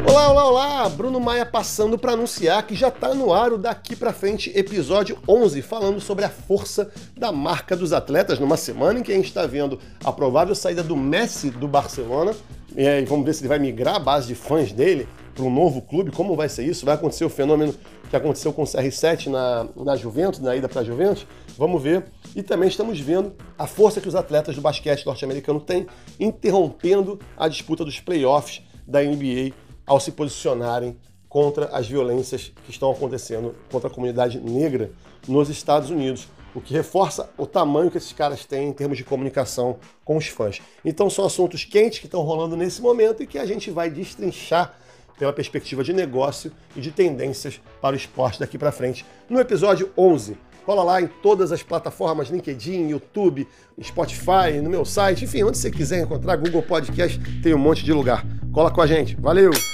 Olá, olá, olá! Bruno Maia passando para anunciar que já está no ar o Daqui Pra Frente, episódio 11, falando sobre a força da marca dos atletas, numa semana em que a gente está vendo a provável saída do Messi do Barcelona, e vamos ver se ele vai migrar a base de fãs dele para um novo clube, como vai ser isso? Vai acontecer o fenômeno que aconteceu com o CR7 na Juventus, na ida para a Juventus? Vamos ver. E também estamos vendo a força que os atletas do basquete norte-americano têm, interrompendo a disputa dos playoffs da NBA ao se posicionarem contra as violências que estão acontecendo contra a comunidade negra nos Estados Unidos, o que reforça o tamanho que esses caras têm em termos de comunicação com os fãs. Então são assuntos quentes que estão rolando nesse momento e que a gente vai destrinchar pela perspectiva de negócio e de tendências para o esporte daqui para frente no episódio 11. Cola lá em todas as plataformas, LinkedIn, YouTube, Spotify, no meu site, enfim, onde você quiser encontrar, Google Podcast, tem um monte de lugar. Cola com a gente. Valeu!